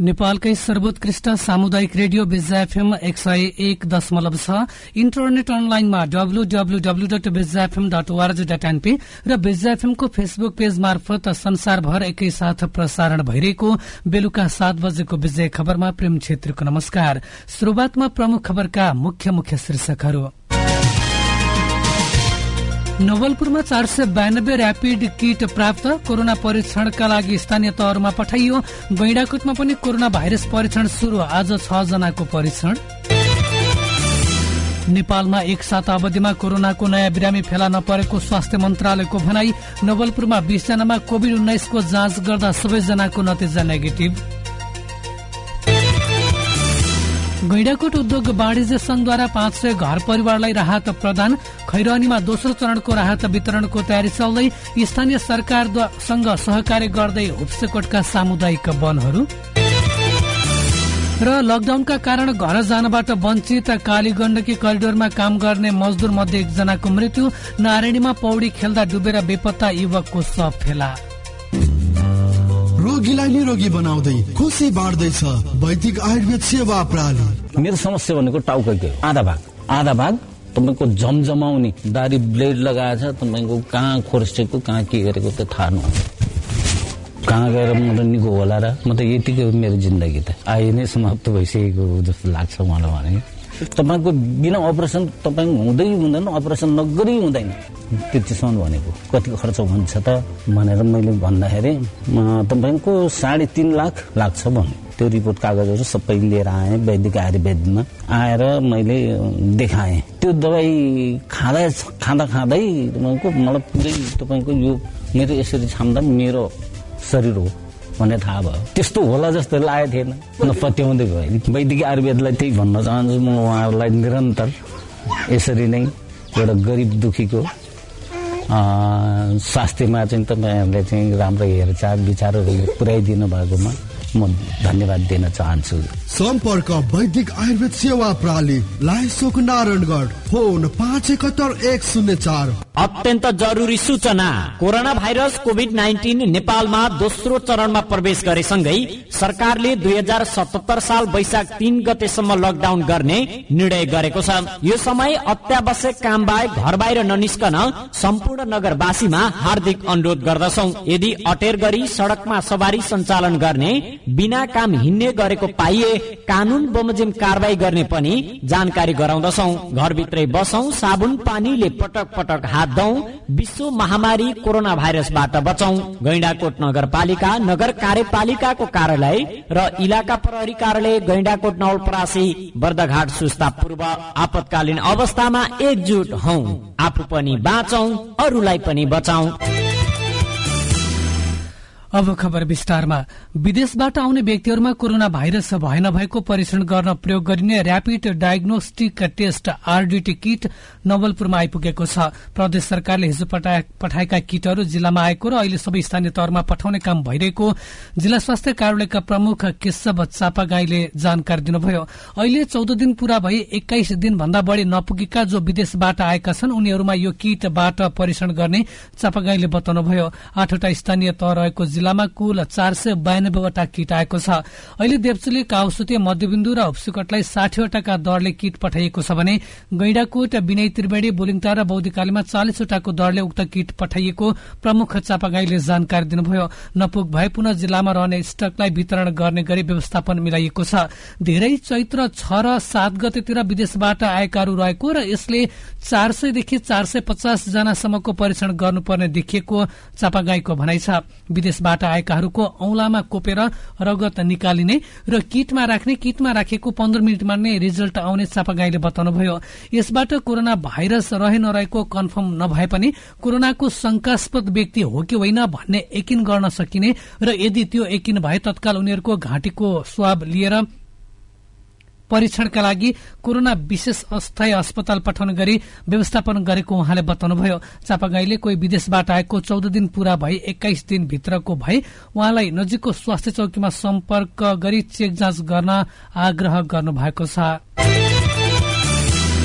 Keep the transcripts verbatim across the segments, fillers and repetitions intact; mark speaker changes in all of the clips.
Speaker 1: नेपालकै सर्वोत्कृष्ट सामुदायिक रेडियो बेजा एफएम एक सय एक दशमलव छ। इन्टरनेट अनलाइनमा W W W dot Beja FM dot ORG dot NP र बेजा एफएम को फेसबुक पेज मार्फत संसारभर एकैसाथ प्रसारण भइरहेको बेलुका सात बजेको विजय खबरमा प्रेम छेत्रीको नमस्कार। सुरुवातमा प्रमुख खबरका मुख्य मुख्य शीर्षकहरू। नवलपुरमा चार सय बयानब्बे र्यापिड किट प्राप्त, कोरोना परीक्षणका लागि स्थानीय तहहरूमा पठाइयो। गैंडाकोटमा पनि कोरोना भाइरस परीक्षण शुरू, आज छ जनाको परीक्षण। नेपालमा एक सात अवधिमा कोरोनाको नयाँ बिरामी फेला नपरेको स्वास्थ्य मन्त्रालयको भनाई। नवलपुरमा बीस जनामा कोविड उन्नाइस को जाँच गर्दा सबैजनाको नतिजा नेगेटिभ। गैंडाकोट उद्योग वाणिज्य संघद्वारा पाँच सय घर परिवारलाई राहत प्रदान। खैरनीमा दोस्रो चरणको राहत वितरणको तयारी चल्दै, स्थानीय सरकारसँग सहकार्य गर्दै हुप्सेकोटका सामुदायिक वनहरू। र लकडाउनका कारण घर जानबाट वञ्चित कालीगण्डकी करिडोरमा काम गर्ने मजदूर मध्ये एकजनाको मृत्यु। नारायणीमा पौडी खेल्दा डुबेर बेपत्ता युवकको शव फेला।
Speaker 2: रोगीलाई निरोगी बनाउँदै खुसी बाँड्दैछ वैदिक आयुर्वेद सेवा प्रणाली।
Speaker 3: मेरो समस्या भनेको टाउको आधा भाग आधा भाग तपाईँको झमझमाउने दारी ब्लेड लगाएछ, तपाईँको कहाँ खोर्सेको कहाँ के गरेको त थाहा नहुन्छ। कहाँ गएर म त निको होला र, म त यतिकै मेरो जिन्दगी त आइ नै समाप्त भइसकेको जस्तो लाग्छ मलाई। भने तपाईँको बिना अपरेसन तपाईँ हुँदै हुँदैन, अपरेसन नगरी हुँदैन। त्यतिसम्म भनेको कति खर्च हुन्छ त भनेर मैले भन्दाखेरि तपाईँको साढे तीन लाख लाग्छ भने त्यो रिपोर्ट कागजहरू सबै लिएर आएँ वैदिक आयुर्वेदमा। आएर मैले देखाएँ त्यो दबाई खाँदा खाँदा खाँदै तपाईँको मलाई पुरै तपाईँको यो मेरो यसरी छाम्दा मेरो शरीर हो भन्ने थाहा भयो। त्यस्तो होला जस्तो लागेको थिएन, नपत्याउँदै भयो। वैदिक आयुर्वेदलाई त्यही भन्न चाहन्छु म उहाँहरूलाई निरन्तर यसरी नै एउटा गरिब दुखीको स्वास्थ्यमा चाहिँ तपाईँहरूले चाहिँ राम्रो हेरचाह विचारहरू पुर्याइदिनु भएकोमा म धन्यवाद दिन चाहन्छु।
Speaker 2: सम्पर्क वैदिक आयुर्वेद सेवा प्रणाली, लाइसोक नारायणगढ, फोन पाँच एकहत्तर एक शून्य चार।
Speaker 4: अत्यन्त जरुरी सूचना। कोरोना भाइरस कोभिड नाइन्टिन नेपालमा दोस्रो चरणमा प्रवेश गरेसँगै सरकारले दुई हजार सतहत्तर साल वैशाख तीन गतेसम्म लकडाउन गर्ने निर्णय गरेको छ। यो समय अत्यावश्यक काम बाहेक घर बाहिर ननिस्कन सम्पूर्ण नगरवासीमा हार्दिक अनुरोध गर्दछौ। यदि अटेर गरी सड़कमा सवारी सञ्चालन गर्ने, बिना काम हिँड्ने गरेको पाइए कानून बमोजिम कारवाही गर्ने पनि जानकारी गराउँदछौ। घरभित्रै बसौं, साबुन पानीले पटक पटक हात धौं, विश्व महामारी कोरोना भाइरसबाट बचौं। गैंडाकोट नगरपालिका, नगर कार्यपालिकाको कार्यालय र इलाका प्रहरी कार्यालय गैंडाकोट, नवलपरासी, बर्दघाट सुस्ता पूर्व आपतकालीन अवस्थामा एकजुट हौं। आफू पनि बाँचौं, अरूलाई पनि बचाउँ।
Speaker 1: अब खबर विस्तारमा। विदेशबाट आउने व्यक्तिहरूमा कोरोना भाइरस भए नभएको परीक्षण गर्न प्रयोग गरिने rapid diagnostic test RDT kit नवलपुरमा आइपुगेको छ। प्रदेश सरकारले हिजो पठाएका किटहरू जिल्लामा आएको र अहिले सबै स्थानीय तहमा पठाउने काम भइरहेको जिल्ला स्वास्थ्य कार्यालयका प्रमुख केशव चापागाईले जानकारी दिनुभयो। अहिले चौध दिन पूरा भई एक्काइस दिन भन्दा बढ़ी नपुगेका जो विदेशबाट आएका छन् उनीहरूमा यो किटबाट परीक्षण गर्ने चापागाईले बताउनुभयो। आठवटा स्थानीय तह रहेको जिल्लामा कुल चार सय बयानब्बेवटा किट आएको छ। अहिले देवचुली, काउसुते, मध्यबिन्दु र हुप्सेकोटलाई साठीवटाका दरले किट पठाइएको छ भने गैंडाकोट, विनय त्रिवेणी, बुलिङटार र बौद्धकालीमा चालिसवटाको दरले उक्त किट पठाइएको प्रमुख चापागाईले जानकारी दिनुभयो। नपुग भए पुनः जिल्लामा रहने स्टकलाई वितरण गर्ने गरी व्यवस्थापन मिलाइएको छ। धेरै चैत्र छ र सात गतेतिर विदेशबाट आएकाहरू रहेको र यसले चार सयदेखि चार सय पचास जनासम्मको परीक्षण गर्नुपर्ने देखिएको चापागाईको भनाइ छ। विदेशबाट आएकाहरूको औंलामा कोपेर रगत निकालिने र किटमा राख्ने, किटमा राखेको पन्ध्र मिनटमा नै रिजल्ट आउने चापागाईले बताउनुभयो। यसबाट कोरोना भाइरस रहे नरहेको कन्फर्म नभए पनि कोरोनाको शंकास्पद व्यक्ति हो कि होइन भन्ने यकिन गर्न सकिने र यदि त्यो यकिन भए तत्काल उनीहरूको घाँटीको स्वाब लिएर परीक्षणका लागि कोरोना विशेष अस्थायी अस्पताल पठाउने गरी व्यवस्थापन गरेको उहाँले बताउनुभयो। चापागाईले कोही विदेशबाट आएको चौध दिन पूरा भई एक्काइस दिन भित्रको भए उहाँलाई नजिकको स्वास्थ्य चौकीमा सम्पर्क गरी चेक जाँच गर्न आग्रह गर्नुभएको छ।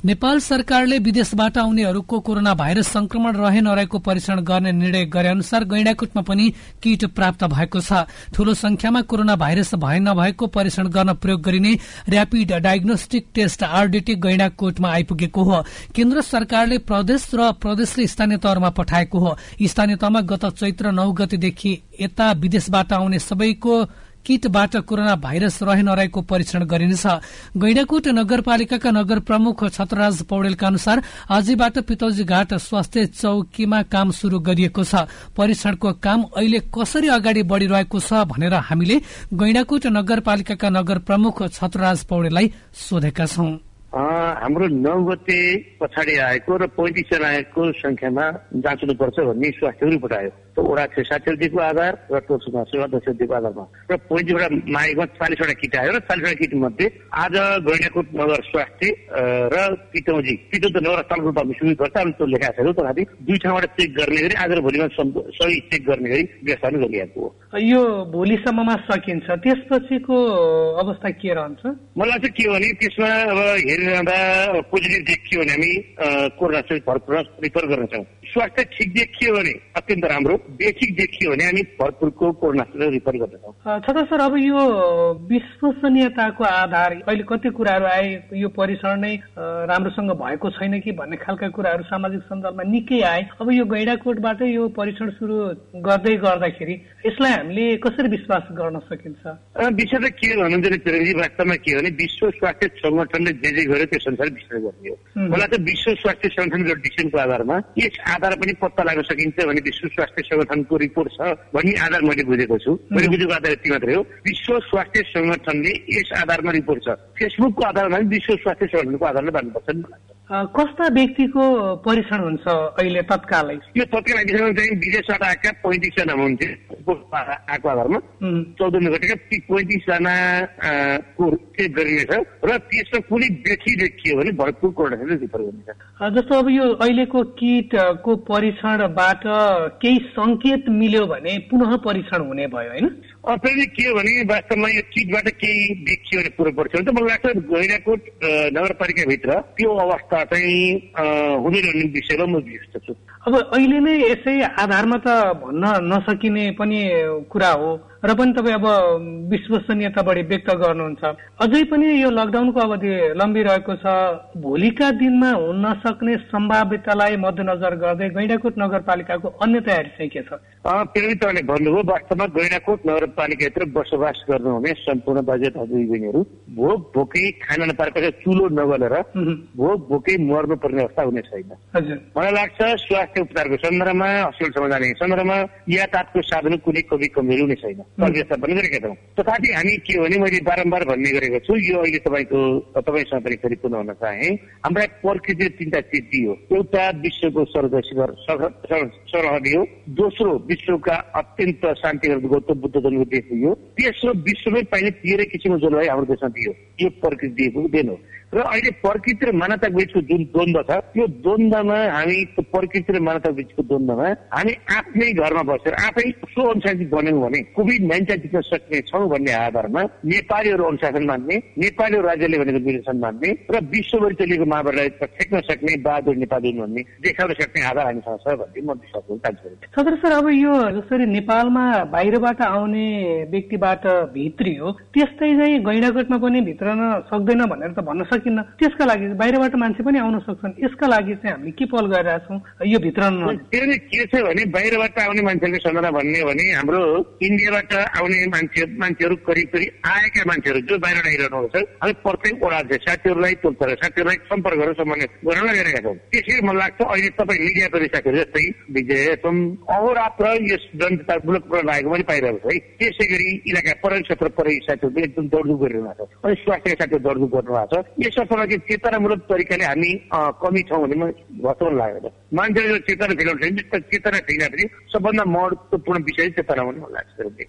Speaker 1: नेपाल सरकारले विदेशबाट आउनेहरूको कोरोना भाइरस संक्रमण रहे नरहेको परीक्षण गर्ने निर्णय गरे अनुसार गैंडाकोटमा पनि किट प्राप्त भएको छ। ठूलो संख्यामा कोरोना भाइरस भए नभएको परीक्षण गर्न प्रयोग गरिने र्यापिड डायग्नोस्टिक टेस्ट आरडीटी गैंडाकोटमा आइपुगेको हो। केन्द्र सरकारले प्रदेश र प्रदेशले स्थानीय तहमा पठाएको हो। स्थानीय तहमा गत चैत्र नौ गतेदेखि यता विदेशबाट आउने सबैको किटबाट कोरोना भाइरस रहे नरहेको परीक्षण गरिनेछ। गैंडाकोट नगरपालिकाका नगर प्रमुख छत्रराज पौडेलका अनुसार आजैबाट पितौजी घाट स्वास्थ्य चौकीमा काम शुरू गरिएको छ। परीक्षणको काम अहिले कसरी अगाडि बढ़िरहेको छ भनेर हामीले गैंडाकोट नगरपालिकाका नगर प्रमुख छत्रराज पौडेललाई सोधेका छौं।
Speaker 5: हाम्रो नौ गते पछाडि आएको र पैंतिस जना आएको संख्यामा जाँच्नुपर्छ भन्ने स्वास्थ्य रिपोर्ट आयो। वडा साक्षरदेखिको आधार र टोलसभा सेवा अध्यक्षदेखिको आधारमा र पैंतिसवटा मागमा चालिसवटा किट आयो र चालिसवटा किट मध्ये आज गैंडाकोट नगर स्वास्थ्य र पितौजी पितौजी नगर अस्पतालको रूपमा सुरु गर्छ। हामी त्यो लेखाएको छैनौँ, तथापि दुई ठाउँबाट चेक गर्ने गरी आज र भोलिमा सही चेक गर्ने गरी व्यवस्था गरिएको हो।
Speaker 1: यो भोलिसम्ममा सकिन्छ, त्यसपछिको अवस्था के रहन्छ? मलाई
Speaker 5: चाहिँ के भने त्यसमा अब हेरिरहँदा पोजिटिभ देखियो भने हामी कोरोना चाहिँ भरपूर रिफर गर्न चाहौँ। स्वास्थ्य ठिक देखियो भने अत्यन्त राम्रो, बेठिक देखियो भने हामी भरपूरको कोरोना रिफर गर्छौँ।
Speaker 1: छत्र सर, अब यो विश्वसनीयताको आधार अहिले कति कुराहरू आए, यो परीक्षण नै राम्रोसँग भएको छैन कि भन्ने खालका कुराहरू सामाजिक सञ्जालमा निकै आए। अब यो गैंडाकोटबाट यो परीक्षण सुरु गर्दै गर्दाखेरि यसलाई हामीले कसरी विश्वास गर्न सकिन्छ?
Speaker 5: विषय त के भन्नुहुन्छ प्रेमजी, वास्तवमा के भने विश्व स्वास्थ्य संगठनले जे जे गर्यो त्यस अनुसार विश्लेषण गर्ने हो। मलाई त विश्व स्वास्थ्य संगठनको डिसिजनको आधारमा यस आधार पनि पत्ता लाग्न सकिन्छ भने विश्व स्वास्थ्य संगठनको रिपोर्ट छ भन्ने आधार मैले बुझेको छु। मैले बुझेको आधार यति मात्रै हो। विश्व स्वास्थ्य संगठनले यस आधारमा रिपोर्ट छ, फेसबुकको आधारमा विश्व स्वास्थ्य संगठनको आधारले भन्नुपर्छ नि मलाई।
Speaker 1: कस्ता व्यक्तिको परीक्षण हुन्छ अहिले तत्कालै?
Speaker 5: यो तत्काल चाहिँ विदेशबाट आएका पैंतिस जना हुन्थे आएको आधारमा चौध गतेका ती पैंतिस जना को चेक गरिनेछ र त्यसमा कुनै व्यक्ति देखियो भने भरपूर कोरोना रिफर गरिनेछ।
Speaker 1: जस्तो अब यो अहिलेको किटको परीक्षणबाट केही संकेत मिल्यो भने पुनः परीक्षण हुने भयो होइन?
Speaker 5: अहिले के हो भने वास्तवमा यो किटबाट केही देखियो भने पुरो पर्छ भने त मलाई लाग्छ गैंडाकोट नगरपालिकाभित्र त्यो अवस्था चाहिँ हुँदैन भन्ने विषयमा म विश्वस्त छु।
Speaker 1: अब अहिले नै यसै आधारमा त भन्न नसकिने पनि कुरा हो र पनि तपाईँ अब विश्वसनीयता बढी व्यक्त गर्नुहुन्छ। अझै पनि यो लकडाउनको अवधि लम्बिरहेको छ, भोलिका दिनमा हुन सक्ने सम्भाव्यतालाई मध्यनजर गर्दै गैंडाकोट नगरपालिकाको अन्य तयारी चाहिँ के छ?
Speaker 5: फेरि तपाईँले भन्नुभयो, वास्तवमा गैंडाकोट नगरपालिकाभित्र बसोबास गर्नुहुने सम्पूर्ण दाजु दाजुभाइ बहिनीहरू भोक भोकै खान नपाएपछि चुलो नगलेर भोक भोकै मर्नुपर्ने अवस्था हुने छैन। मलाई लाग्छ स्वास्थ्य उपचारको सन्दर्भमा, अस्पतालसम्म जाने सन्दर्भमा यातायातको साधन कुनै कमी कमजोरी हुने छैन, व्यवस्था पनि गरेका छौँ। तथापि हामी के हो भने मैले बारम्बार भन्ने गरेको छु, यो अहिले तपाईँको तपाईँसँग पनि फेरि पुनः भन्न चाहे, हाम्रा प्रकृति तिनवटा चिज दियो। एउटा विश्वको सरहदी हो, दोस्रो विश्वका अत्यन्त शान्तिहरू गौतम बुद्ध जन्मको देश दियो, तेस्रो विश्वमै पाइने तेह्र किसिमको जलवायु हाम्रो देशमा दियो। यो प्रकृति दिएको देन हो र अहिले प्रकृति र मानवता बीचको जुन द्वन्द्व छ त्यो द्वन्द्वमा हामी प्रकृति र मानवता बीचको द्वन्द्वमा हामी आफ्नै घरमा बसेर आफै सो अनुशासित बन्यौँ भने कोभिड नाइन्टिन जित्न सक्ने छौँ भन्ने आधारमा नेपालीहरू अनुशासन मान्ने, नेपालीहरू राज्यले भनेको निर्देशन मान्ने र विश्वभरि चलेको महामारीलाई ठेक्न सक्ने बहादुर नेपाली भन्ने देखाउन सक्ने आधार हामीसँग छ भन्ने म विश्वास गर्छु।
Speaker 1: सदर सर, अब यो जसरी नेपालमा बाहिरबाट आउने व्यक्तिबाट भित्रियो त्यस्तै चाहिँ गैंडाकोटमा पनि भित्रन सक्दैन भनेर त भन्न सकिन्न। त्यसका लागि बाहिरबाट मान्छे पनि आउन सक्छन्, यसका लागि चाहिँ हामीले के पहल गरिरहेछौँ? यो भित्र
Speaker 5: के छ भने बाहिरबाट आउने मान्छेहरूको सन्दर्भमा भन्ने भने हाम्रो इन्डियाबाट आउने मान्छे मान्छेहरू करिब करिब आएका मान्छेहरू जो बाहिर आइरहनु छ, हामी प्रत्येक वडा साथीहरूलाई तोल्छ साथीहरूलाई सम्पर्क गरेर सम्मान गर्न गरिरहेका छौँ। त्यसैले मलाई लाग्छ अहिले तपाईँ मिडियाको साथीहरू जस्तै विजय तुम अहोरात्र यस जनता मुलुकबाट लागेको मैले पाइरहेको छु है। त्यसै गरी इलाका पर्यटन क्षेत्र परे साथीहरू एकदम दौडधुप गरिरहनु भएको छ अनि स्वास्थ्य साथीहरू दौडधुप गर्नु भएको छ। यस अर्थमा चाहिँ चेतनामूलक तरिकाले हामी कमी छौँ भन्ने मलाई भत्ताउन लागेको छ। मान्छेले चेतना फिलाउँछ चेतना फिर्ना पनि सबभन्दा महत्त्वपूर्ण विषय चेतना भन्ने मलाई लाग्छ।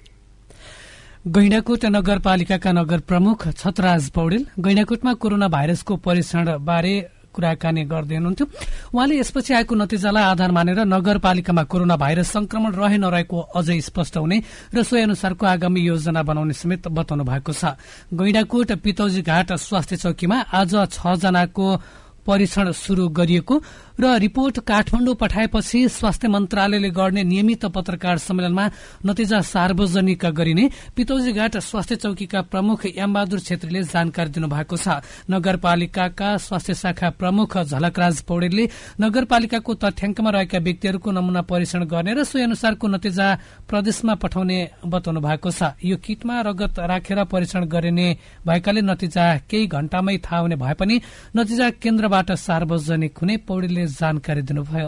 Speaker 1: गैंडाकोट नगरपालिकाका नगर प्रमुख छत्रराज पौडेल गैंडाकोटमा कोरोना भाइरसको परीक्षण बारे कुराकानी गर्दै हुनुहुन्थ्यो। उहाँले यसपछि आएको नतिजालाई आधार मानेर नगरपालिकामा कोरोना भाइरस संक्रमण रहे नरहेको अझै स्पष्ट हुने र सोही अनुसारको आगामी योजना बनाउने समेत बताउनु भएको छ। गैंडाकोट पितौजी घाट स्वास्थ्य चौकीमा आज छ जनाको परीक्षण शुरू गरिएको र रिपोर्ट काठमाडौँ पठाएपछि स्वास्थ्य मन्त्रालयले गर्ने नियमित पत्रकार सम्मेलनमा नतिजा सार्वजनिक गरिने पितौजीघाट स्वास्थ्य चौकीका प्रमुख यामबहादुर छेत्रीले जानकारी दिनुभएको छ। नगरपालिकाका स्वास्थ्य शाखा प्रमुख झलकराज पौडेलले नगरपालिकाको तथ्याङ्कमा रहेका व्यक्तिहरूको नमूना परीक्षण गर्ने र सोही अनुसारको नतिजा प्रदेशमा पठाउने बताउनु भएको छ। यो किटमा रगत राखेर परीक्षण गरिने भएकाले नतिजा केही घण्टामै थाहा हुने भए पनि नतिजा केन्द्रबाट सार्वजनिक हुने पौडेलले जानकारी दिनुभयो।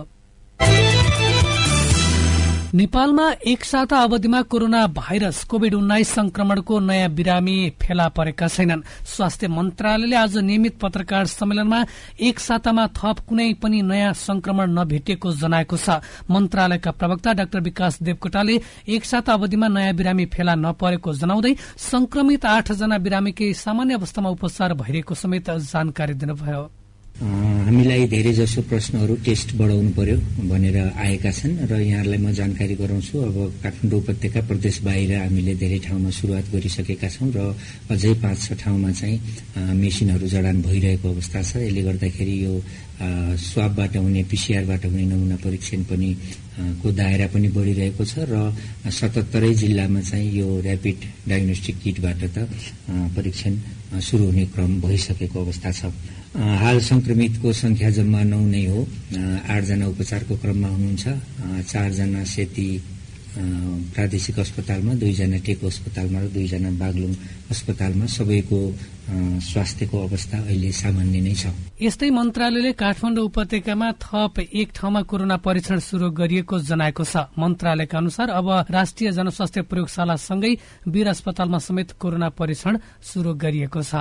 Speaker 1: नेपालमा एक साता अवधिमा कोरोना भाइरस कोविड उन्नाइस संक्रमणको नयाँ बिरामी फेला परेका छैनन्। स्वास्थ्य मन्त्रालयले आज नियमित पत्रकार सम्मेलनमा एक सातामा थप कुनै पनि नयाँ संक्रमण नभेटिएको जनाएको छ। मन्त्रालयका प्रवक्ता डाक्टर विकास देवकोटाले एक साता अवधिमा नयाँ बिरामी फेला नपरेको जनाउँदै संक्रमित आठ जना बिरामीकै सामान्य अवस्थामा उपचार भइरहेको समेत जानकारी दिनुभयो।
Speaker 6: हामीलाई धेरै जसो प्रश्नहरू टेस्ट बढाउनु पर्यो भनेर आएका छन् र यहाँलाई म जानकारी गराउँछु। अब काठमाडौँ उपत्यका प्रदेश बाहिर हामीले धेरै ठाउँमा सुरुवात गरिसकेका छौं र अझै पाँच छ ठाउँमा चाहिँ मेसिनहरू जडान भइरहेको अवस्था छ। यसले गर्दाखेरि यो स्वाबबाट हुने पीसीआरबाट हुने नमुना परीक्षण पनि को दायरा पनि बढ़िरहेको छ र सतहत्तरै जिल्लामा चाहिँ यो र्यापिड डायग्नोस्टिक किटबाट त परीक्षण शुरू हुने क्रम भइसकेको अवस्था छ। हाल संक्रमितको संख्या जम्मा नौ नै हो। आठ जना उपचारको क्रममा हुनुहुन्छ। चार जना सेती प्रादेशिक अस्पतालमा, दुईजना टेको अस्पतालमा र दुईजना बागलुङ अस्पतालमा। सबैको स्वास्थ्यको अवस्था अहिले सामान्य नै छ।
Speaker 1: यस्तै मन्त्रालयले काठमाडौँ उपत्यकामा थप एक ठाउँमा कोरोना परीक्षण शुरू गरिएको जनाएको छ। मन्त्रालयका अनुसार अब राष्ट्रिय जनस्वास्थ्य प्रयोगशालासँगै वीर अस्पतालमा समेत कोरोना परीक्षण शुरू गरिएको छ।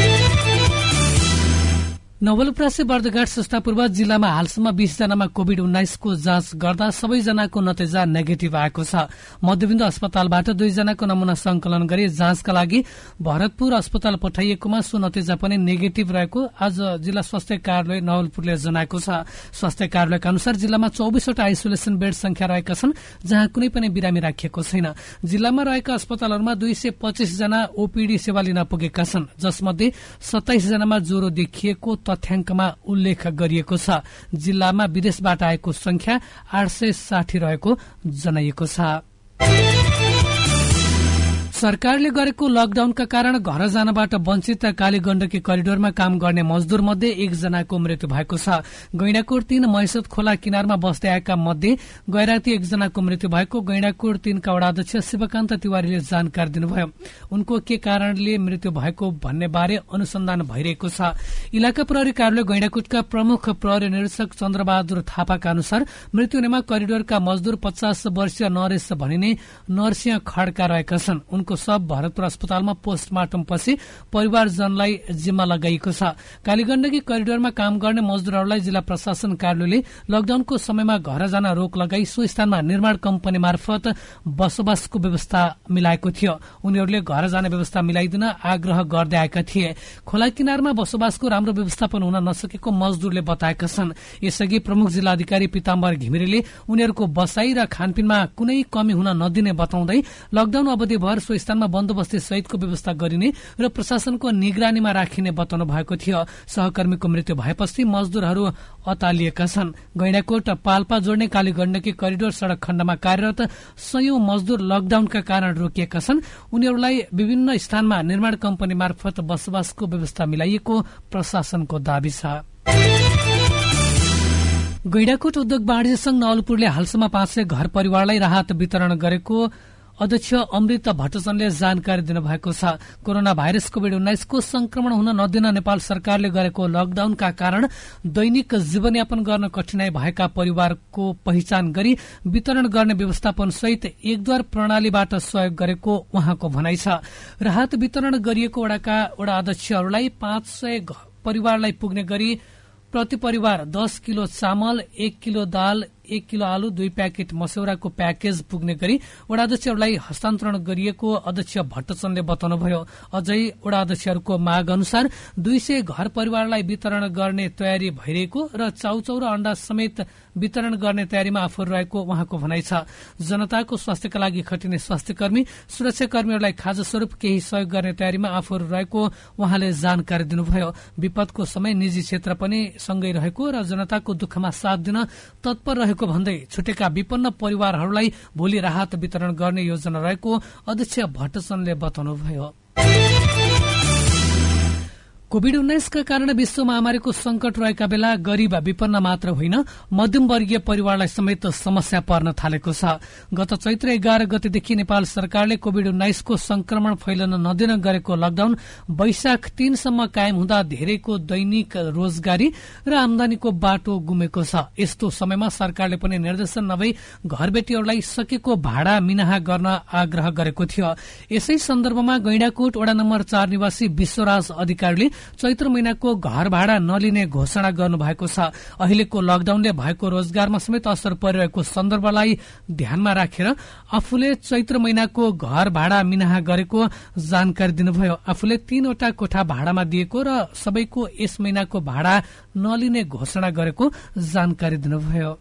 Speaker 1: नवलपरासी बर्दघाट सुस्तापूर्व जिल्लामा हालसम्म बीस जनामा कोविड उन्नाइसको जाँच गर्दा सबैजनाको नतिजा नेगेटिभ आएको छ। मध्यबिन्दु अस्पतालबाट दुईजनाको नमूना संकलन गरी जाँचका लागि भरतपुर अस्पताल पठाइएकोमा सो नतिजा पनि नेगेटिभ रहेको आज जिल्ला स्वास्थ्य कार्यालय नवलपुरले जनाएको छ। स्वास्थ्य कार्यालयका अनुसार जिल्लामा चौबिसवटा आइसोलेसन बेड संख्या रहेका छन् जहाँ कुनै पनि बिरामी राखिएको छैन। जिल्लामा रहेका अस्पतालहरूमा दुई सय पच्चीस जना ओपीडी सेवा लिन पुगेका छन्, जसमध्ये सत्ताइस जनामा ज्वरो देखिएको तथ्याङ्कमा उल्लेख गरिएको छ। जिल्लामा विदेशबाट आएको संख्या आठ सय साठी रहेको जनाइएको छ। सरकारले गरेको लकडाउनका कारण घर जानबाट वञ्चित कालीगण्डकी करिडोरमा काम गर्ने मजदूर मध्ये एकजनाको मृत्यु भएको छ। गैंडाकोट तीन महेशत खोला किनारमा बस्दै आएका मध्ये गैराती एकजनाको मृत्यु भएको गैंडाकोट तीनका वडाध्यक्ष शिवकान्त तिवारीले जानकारी दिनुभयो। उनको के कारणले मृत्यु भएको भन्ने बारे अनुसन्धान भइरहेको छ। इलाका प्रहरी कार्यालय गैंडाकोटका प्रमुख प्रहरी निरीक्षक चन्द्रबहादुर थापाका अनुसार मृत्यु हुनेमा करिडोरका मजदूर पचास वर्षीय नरेश भनिने नरसिंह खड्का रहेका छन्। उनको सब भरतपुर अस्पतालमा पोस्टमार्टम पछि परिवारजनलाई जिम्मा लगाइएको छ। कालीगण्डकी करिडोरमा काम गर्ने मजदूरहरूलाई जिल्ला प्रशासन कार्यालयले लकडाउनको समयमा घर जान रोक लगाई सो स्थानमा निर्माण कम्पनी मार्फत बसोबासको व्यवस्था मिलाएको थियो। उनीहरूले घर जाने व्यवस्था मिलाइदिन आग्रह गर्दै आएका थिए। खोला किनारमा बसोबासको राम्रो व्यवस्थापन हुन नसकेको मजदूरले बताएका छन्। यसअघि प्रमुख जिल्ला अधिकारी पीताम्बर घिमिरेले उनीहरूको बसाई र खानपिनमा कुनै कमी हुन नदिने बताउँदै लकडाउन अवधिभर सो स्थानमा बन्दोबस्ती सहितको व्यवस्था गरिने र प्रशासनको निगरानीमा राखिने बताउनु भएको थियो। सहकर्मीको मृत्यु भएपछि मजदूरहरू अतालिएका छन्। गैंडाकोट पाल्पा जोड्ने कालीगण्डकी करिडोर सड़क खण्डमा कार्यरत सयौं मजदूर लकडाउनका कारण रोकिएका छन्। उनीहरूलाई विभिन्न स्थानमा निर्माण कम्पनी मार्फत बसोबासको व्यवस्था मिलाइएको प्रशासनको दावी छ। गैंडाकोट उद्योग वाणिज्य संघ नवलपुरले हालसम्म पाँच सय घर परिवारलाई राहत वितरण गरेको अध्यक्ष अमृत भट्टचनले जानकारी दिनुभएको छ। कोरोना भाइरस कोविड उन्नाइसको संक्रमण हुन नदिन नेपाल सरकारले गरेको लकडाउनका कारण दैनिक जीवनयापन गर्न कठिनाई भएका परिवारको पहिचान गरी वितरण गर्ने व्यवस्थापन सहित एकद्वार प्रणालीबाट सहयोग गरेको उहाँको भनाइ छ। राहत वितरण गरिएको वडाका वडा अध्यक्षहरूलाई पाँच सय परिवारलाई पुग्ने गरी प्रति परिवार दस किलो चामल, एक किलो दाल, एक किलो आलु दुई प्याकेट मस्यौराको प्याकेज पुग्ने गरी वडा अध्यक्षहरूलाई हस्तान्तरण गरिएको अध्यक्ष भट्टचन्दले बताउनुभयो। अझै वडा अध्यक्षहरूको माग अनुसार दुई सय घर परिवारलाई वितरण गर्ने तयारी भइरहेको र चाउचाउ र अण्डा समेत वितरण गर्ने तयारीमा आफूहरू रहेको उहाँको भनाइ छ। जनताको स्वास्थ्यका लागि खटिने स्वास्थ्यकर्मी सुरक्षाकर्मीहरूलाई खाजा स्वरूप केही सहयोग गर्ने तयारीमा आफूहरू रहेको उहाँले जानकारी दिनुभयो। विपदको समय निजी क्षेत्र पनि सँगै रहेको र जनताको दुःखमा साथ दिन तत्पर रहेको भन्दै छुटेका विपन्न परिवारहरूलाई भोलि राहत वितरण गर्ने योजना रहेको अध्यक्ष भट्टचन्दले बताउनुभयो। कोविड उन्नाइसका कारण विश्व महामारीको संकट रहेका बेला गरीब विपन्न मात्र होइन मध्यमवर्गीय परिवारलाई समेत समस्या पर्न थालेको छ। गत चैत्र एघार गतेदेखि नेपाल सरकारले कोविड उन्नाइसको संक्रमण फैलन नदिन गरेको लकडाउन वैशाख तीनसम्म कायम हुँदा धेरैको दैनिक रोजगारी र आमदानीको बाटो गुमेको छ। यस्तो समयमा सरकारले पनि निर्देशन नभई घरबेटीहरूलाई सकेको भाडा मिनाहा गर्न आग्रह गरेको थियो। यसै सन्दर्भमा गैंडाकोट वडा नम्बर चार निवासी विश्वराज अधिकारीले चैत्र महिनाको घर भाडा नलिने घोषणा गर्नुभएको छ। अहिलेको लकडाउनले भएको रोजगारमा समेत असर परिरहेको सन्दर्भलाई ध्यानमा राखेर आफूले चैत्र महिनाको घर भाडा मिनाहा गरेको जानकारी दिनुभयो। आफूले तीनवटा कोठा भाडामा दिएको र सबैको यस महिनाको भाडा नलिने घोषणा गरेको जानकारी दिनुभयो।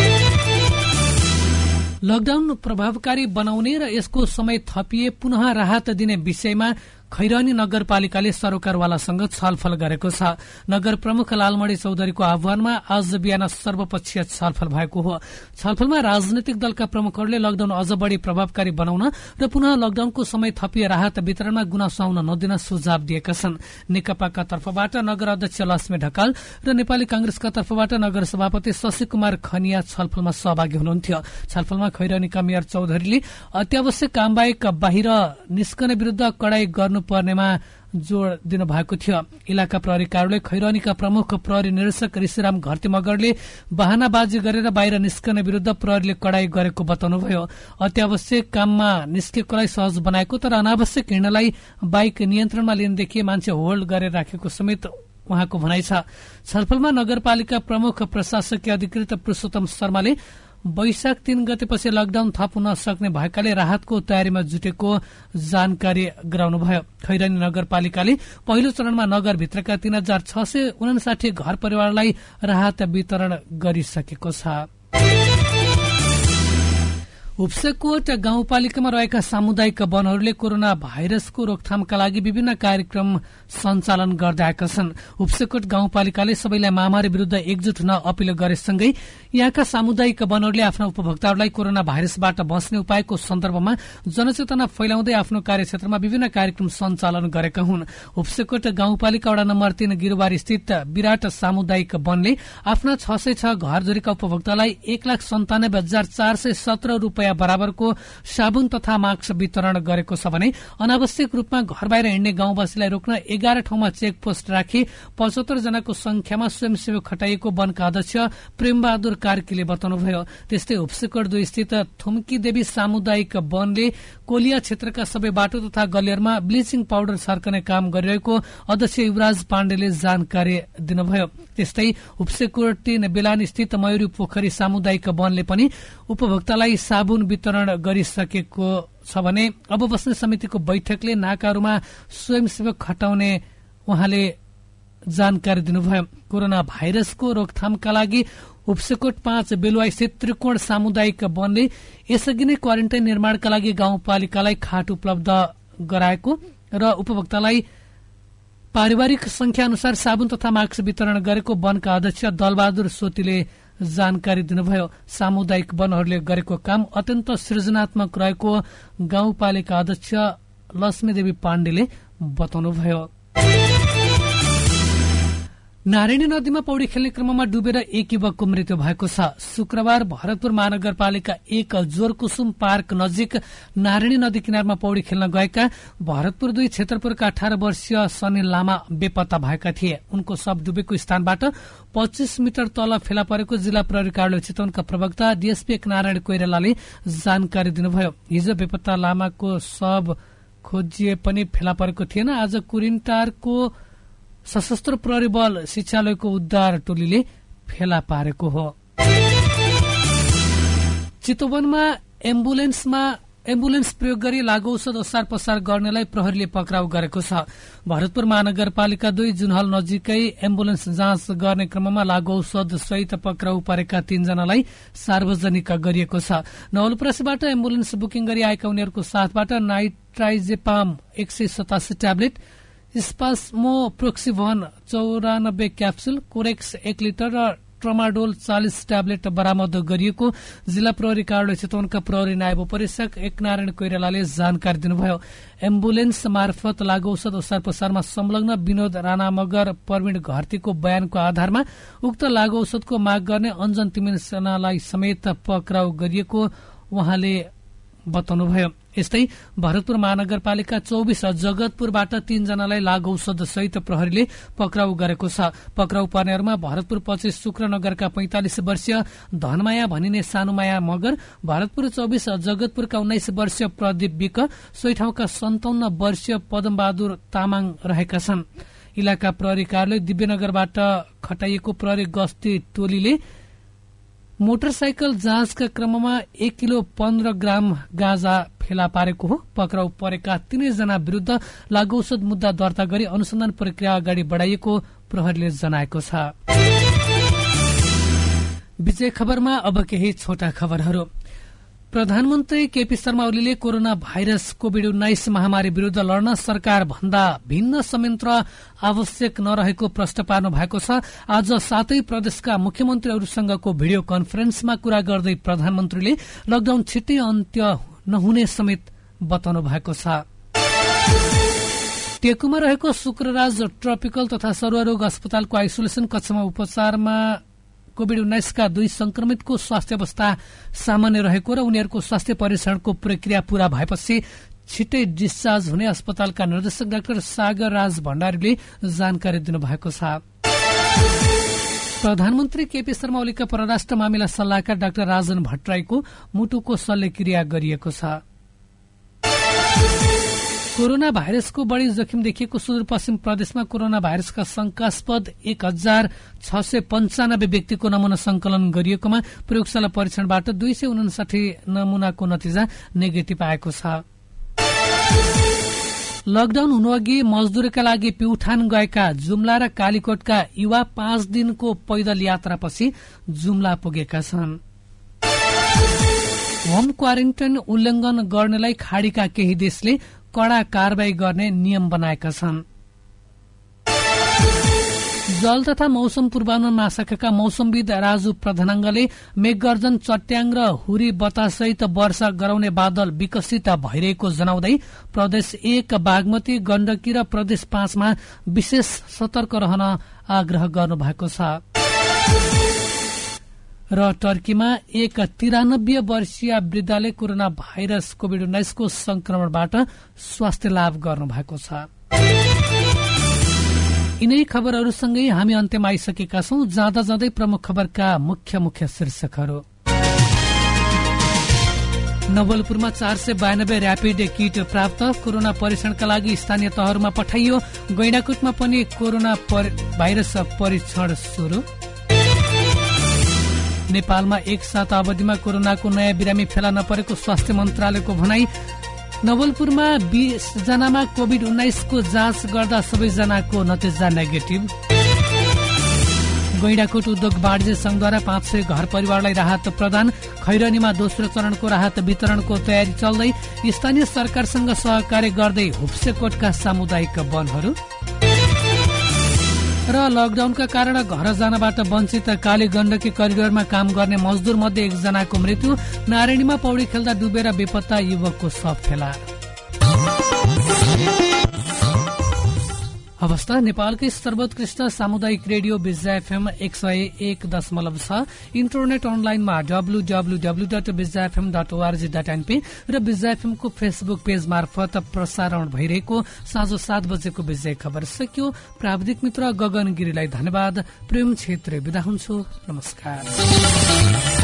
Speaker 1: लकडाउन प्रभावकारी बनाउने र यसको समय थपिए पुनः राहत दिने विषयमा खैरनी नगरपालिकाले सरोकारवालासँग छलफल गरेको छ। नगर प्रमुख लालमणि चौधरीको आह्वानमा आज बिहान सर्वपक्षीय छलफल भएको हो। छलफलमा राजनैतिक दलका प्रमुखहरूले लकडाउन अझ बढ़ी प्रभावकारी बनाउन र पुनः लकडाउनको समय थपिए राहत वितरणमा गुनासो आउन नदिन सुझाव दिएका छन्। नेकपाका तर्फबाट नगर अध्यक्ष लक्ष्मी ढकाल र नेपाली कांग्रेसका तर्फबाट नगर सभापति शशि कुमार खनिया छलफलमा सहभागी हुनुहुन्थ्यो। छलफलमा खैरनीका मेयर चौधरीले अत्यावश्यक कामबाहेक बाहिर निस्कने विरूद्ध कड़ाई गर्नु पर्नेमा जोड़ दिनु भएको थियो। इलाका प्रहरी कार्यालय खैरनीका प्रमुख प्रहरी निरीक्षक ऋषिराम घरती मगरले बहानाबाजी गरेर बाहिर निस्कने विरूद्ध प्रहरीले कड़ाई गरेको बताउनुभयो। अत्यावश्यक काममा निस्केकोलाई सहज बनाएको तर अनावश्यक हिँड्नलाई बाइक नियन्त्रणमा लिनदेखि मान्छे होल्ड गरेर राखेको समेत उहाँको भनाइ छ। छलफलमा नगरपालिका प्रमुख प्रशासकीय अधिकृत पुरुषोत्तम शर्माले वैशाख तीन गतेपछि लकडाउन थप हुन सक्ने भएकाले राहतको तयारीमा जुटेको जानकारी गराउनुभयो। खैरनी नगरपालिकाले पहिलो चरणमा नगरभित्रका तीन हजार छ सय उनासाठी घर परिवारलाई राहत वितरण गरिसकेको छ। उपसेकोट गाउँपालिकामा रहेका सामुदायिक वनहरूले कोरोना भाइरसको रोकथामका लागि विभिन्न कार्यक्रम सञ्चालन गर्दै आएका छन्। उपसेकोट गाउँपालिकाले सबैलाई महामारी विरूद्ध एकजुट हुन अपील गरेसँगै यहाँका सामुदायिक वनहरूले आफ्ना उपभोक्ताहरूलाई कोरोना भाइरसबाट बच्ने उपायको सन्दर्भमा जनचेतना फैलाउँदै आफ्नो कार्यक्षेत्रमा विभिन्न कार्यक्रम सञ्चालन गरेका हुन्। उपसेकोट गाउँपालिका वडा नम्बर तीन गिरुबारी स्थित विराट सामुदायिक वनले आफ्ना छ सय छ घरधुरीका उपभोक्तालाई एक लाख सन्तानब्बे हजार चार सय सत्र रूपियाँ बराबरको साबुन तथा मास्क वितरण गरेको छ भने अनावश्यक रूपमा घर बाहिर हिँड्ने गाउँवासीलाई रोक्न एघार ठाउँमा चेक पोस्ट राखी पचहत्तर जनाको संख्यामा स्वयंसेवक खटाइएको वनका अध्यक्ष प्रेमबहादुर कार्कीले बताउनुभयो। त्यस्तै उपसेकोट दुई स्थित थुम्की देवी सामुदायिक वनले कोलिया क्षेत्रका सबै बाटो तथा गलियरमा ब्लिचिङ पाउडर छर्कने काम गरिरहेको अध्यक्ष युवराज पाण्डेले जानकारी दिनुभयो। त्यस्तै उपसेकोट तीन बेलान स्थित मयूरी पोखरी सामुदायिक वनले पनि उपभोक्तालाई साबुन वितरण गरिसकेको छ भने अब बस्ने समितिको बैठकले नाकाहरूमा स्वयंसेवक खटाउने उहाँले जानकारी दिनुभयो। कोरोना भाइरसको रोकथामका लागि उपसेकोट पाँच बेलुवा स्थित त्रिकोण सामुदायिक वनले यसअघि नै क्वारेन्टाइन निर्माणका लागि गाउँपालिकालाई खाट उपलब्ध गराएको र उपभोक्तालाई पारिवारिक संख्या अनुसार साबुन तथा मास्क वितरण गरेको वनका अध्यक्ष दलबहादुर सोतीले जानकारी दिनुभयो। सामुदायिक वनहरूले गरेको काम अत्यन्त सृजनात्मक रहेको गाउँपालिका अध्यक्ष लक्ष्मीदेवी पाण्डेले बताउनुभयो। नारायणी नदीमा पौडी खेल्ने क्रममा डुबेर एक युवकको मृत्यु भएको छ। शुक्रबार भरतपुर महानगरपालिका एक जोरकुसुम पार्क नजिक नारायणी नदी किनारमा पौडी खेल्न गएका भरतपुर दुई क्षेत्रपुरका अठारह वर्षीय सनी लामा बेपत्ता भएका थिए। उनको शव डुबेको स्थानबाट पच्चीस मिटर तल फेला परेको जिल्ला प्रहरी कार्यालय चितवनका प्रवक्ता डीएसपी एक नारायण कोइरालाले जानकारी दिनुभयो। हिजो बेपत्ता लामाको शव खोजिए पनि फेला परेको थिएन। आज कुरिन्टारको सशस्त्र प्रहरी बल शिक्षालयको उद्धार टोलीले फेला पारेको हो। चितवनमा एम्बुलेन्समा एम्बुलेन्स प्रयोग गरी लागू औषध ओसार पसार गर्नेलाई प्रहरीले पक्राउ गरेको छ। भरतपुर महानगरपालिका दुई जुनहल नजिकै एम्बुलेन्स जाँच गर्ने क्रममा लागू औषध सहित पक्राउ परेका तीनजनालाई सार्वजनिक गरिएको छ। नवलपरासीबाट एम्बुलेन्स बुकिङ गरी आएका उनीहरूको साथबाट नाइट्राइजेपाम एक सय सतासी ट्याब्लेट, स्पास्मोप्रोक्सिभन चौरानब्बे क्याप्सुल, कोरेक्स एक लिटर र ट्रमाडोल चालिस ट्याब्लेट बरामद गरिएको जिल्ला प्रहरी कार्यालय चितवनका प्रहरी नायब उपरीक्षक एकनारायण कोइरालाले जानकारी दिनुभयो। एम्बुलेन्स मार्फत लागू औषध ओसार पसारमा संलग्न विनोद राणा मगर प्रवीण घरतीको बयानको आधारमा उक्त लागू औषधको माग गर्ने अञ्जन तिमिन सेनालाई समेत पक्राउ गरिएको उहाँले बताउनुभयो। यस्तै भरतपुर महानगरपालिका चौबिस जगतपुरबाट तीनजनालाई लागू औषध सहित प्रहरीले पक्राउ गरेको छ। पक्राउ पर्नेहरूमा भरतपुर पच्चीस शुक्रनगरका पैंतालिस वर्षीय धनमाया भनिने सानुमाया मगर, भरतपुर चौबिस जगतपुरका उन्नाइस वर्षीय प्रदीप विक, सोही ठाउँका सन्ताउन्न वर्षीय पदमबहादुर तामाङ रहेका छन्। इलाका प्रहरी कार्यालय दिव्यनगरबाट खटाइएको प्रहरी गस्ती टोलीले मोटरसाइकल जाँचका क्रममा एक किलो पन्ध्र ग्राम गाँजा फेला पारेको हो। पक्राउ परेका तीनैजना विरूद्ध लागू औषध मुद्दा दर्ता गरी अनुसन्धान प्रक्रिया अगाडि बढ़ाइएको प्रहरीले जनाएको छ। विजय खबरमा अब केही छोटा खबरहरू। प्रधानमन्त्री केपी शर्मा ओलीले कोरोना भाइरस कोविड उन्नाइस महामारी विरूद्ध लड्न सरकार भन्दा भिन्न संयन्त्र आवश्यक नरहेको प्रश्न पार्नु भएको छ। आज सातै प्रदेशका मुख्यमन्त्रीहरूसँगको भिडियो कन्फरेन्समा कुरा गर्दै प्रधानमन्त्रीले लकडाउन छिट्टै अन्त्य नहुने समेत बताउनु भएको छ। टेकुमा रहेको शुक्रराज ट्रपिकल तथा सरुवा रोग अस्पतालको आइसोलेसन कक्षमा उपचारमा कोविड उन्नाइसका दुई संक्रमितको स्वास्थ्य अवस्था सामान्य रहेको र उनीहरूको स्वास्थ्य परीक्षणको प्रक्रिया पूरा भएपछि छिट्टै डिस्चार्ज हुने अस्पतालका निर्देशक डाक्टर सागर राज भण्डारीले जानकारी दिनुभएको छ। प्रधानमन्त्री केपी शर्मा ओलीका परराष्ट्र मामिला सल्लाहकार डाक्टर राजन भट्टराईको मुटुको शल्यक्रिया गरिएको छ। कोरोना भाइरसको बढ़ी जोखिम देखिएको सुदूरपश्चिम प्रदेशमा कोरोना भाइरसका शंकास्पद एक हजार छ सय पञ्चानब्बे व्यक्तिको नमूना संकलन गरिएकोमा प्रयोगशाला परीक्षणबाट दुई सय उनासाठी नमूनाको नतिजा नेगेटिभ आएको छ। लकडाउन हुनुअघि मजदूरका लागि प्युठान गएका जुम्ला र कालीकोटका युवा पाँच दिनको पैदल यात्रापछि जुम्ला पुगेका छन्। होम क्वारेन्टाइन उल्लंघन गर्नेलाई खाड़ीका केही देशले कड़ा कारवाही गर्ने नियम बनाएका छन्। जल तथा मौसम पूर्वानुमान महाशाखाका मौसमविद राजु प्रधानाङ्गले मेघगर्जन, चट्याङ र हुरी बतासहित वर्षा गराउने बादल विकसित भइरहेको जनाउँदै प्रदेश एक बागमती, गण्डकी र प्रदेश पाँचमा विशेष सतर्क रहन आग्रह गर्नु भएको छ। र टर्कीमा एक तिरानब्बे वर्षीय वृद्धाले कोरोना भाइरस कोविड उन्नाइसको संक्रमणबाट स्वास्थ्य लाभ गर्नु भएको छ। यिनै खबरहरूसँगै हामी अन्त्यमा आइसकेका छौं। जाँदा जाँदै प्रमुख खबरका मुख्य मुख्य शीर्षकहरू। नवलपुरमा चार सय बयानब्बे र्यापिड किट प्राप्त, कोरोना परीक्षणका लागि स्थानीय तहहरूमा पठाइयो। गैंडाकोटमा पनि कोरोना भाइरस परीक्षण शुरू। नेपालमा एक सात अवधिमा कोरोनाको नयाँ बिरामी फेला नपरेको स्वास्थ्य मन्त्रालयको भनाई। नवलपुरमा बीस जनामा कोविड उन्नाइसको जाँच गर्दा सबैजनाको नतिजा नेगेटिभ। गैंडाकोट उद्योग वाणिज्य संघद्वारा पाँच सय घर परिवारलाई राहत प्रदान। खैरनीमा दोस्रो चरणको राहत वितरणको तयारी चल्दै, स्थानीय सरकारसँग सहकार्य गर्दै हुप्सेकोटका सामुदायिक वनहरू। र लकडाउनका कारण घर जानबाट वञ्चित काली गण्डकी करिडोरमा काम गर्ने मजदूर मध्ये एकजनाको मृत्यु। नारायणीमा पौडी खेल्दा डुबेर बेपत्ता युवकको शव फेला। अवस्था नेपालकै सर्वोत्कृष्ट सामुदायिक रेडियो बिजा एफएम एक सय एक दशमलव छ। इन्टरनेट अनलाइनमा W W W dot Bija FM dot ORG dot NP र बिजा एफएमको फेसबुक पेज मार्फत प्रसारण भइरहेको साँझ सात बजेको विजय खबर सकियो। प्राविधिक मित्र गगन गिरीलाई धन्यवाद। प्रेम क्षेत्र विदा हुन्छु। नमस्कार।